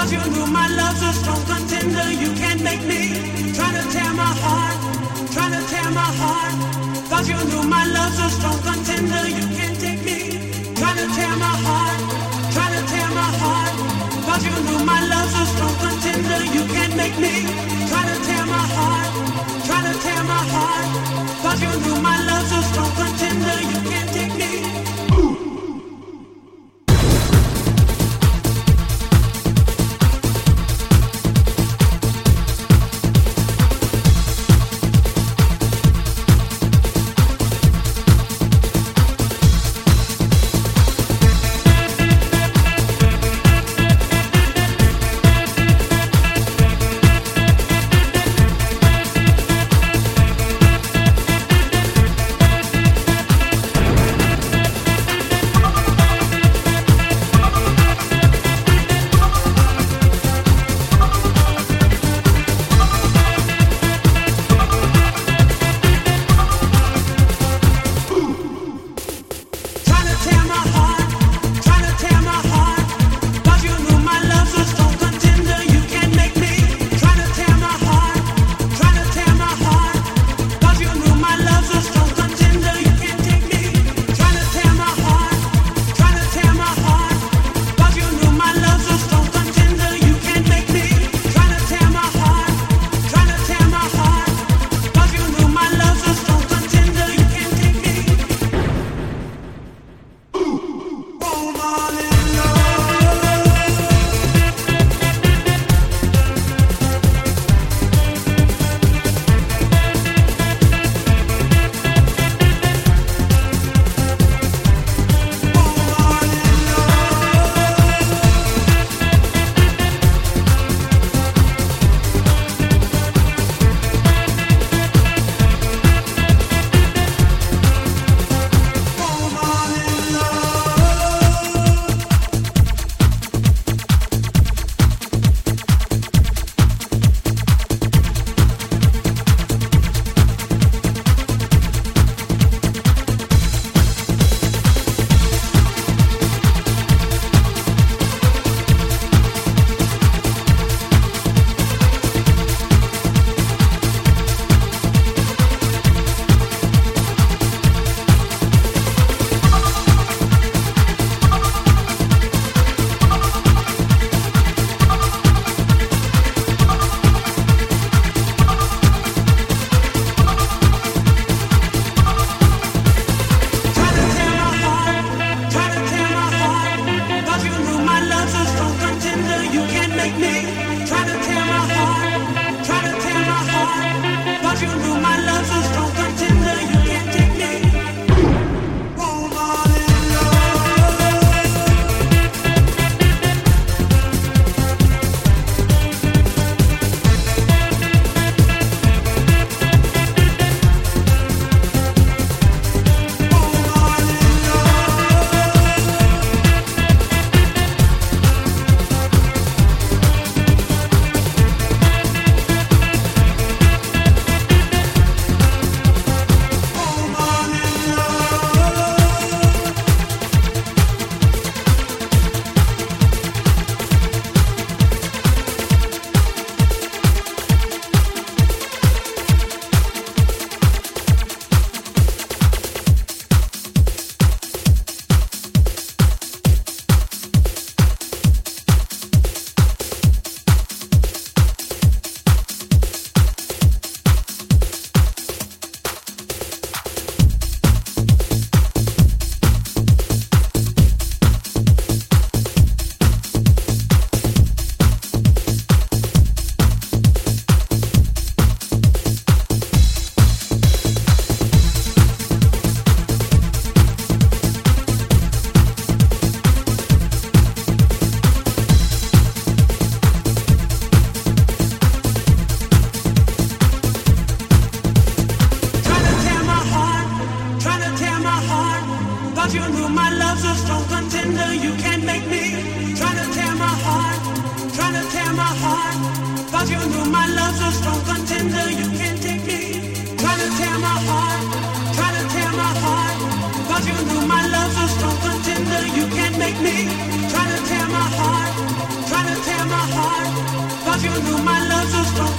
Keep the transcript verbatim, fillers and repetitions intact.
Cause you knew my love's a strong contender. You can't make me. Trying to tear my heart. Trying to tear my heart. Cause you knew my love's a strong contender. You can't take me. Trying to tear my heart. Trying to tear my heart. Cause you knew my love's a strong contender. You can't make me. Trying to tear my heart. Trying to tear my heart. Cause you knew my love's a strong contender. You can't take me. make me try to tear my heart, try to tear my heart. you knew my love so strong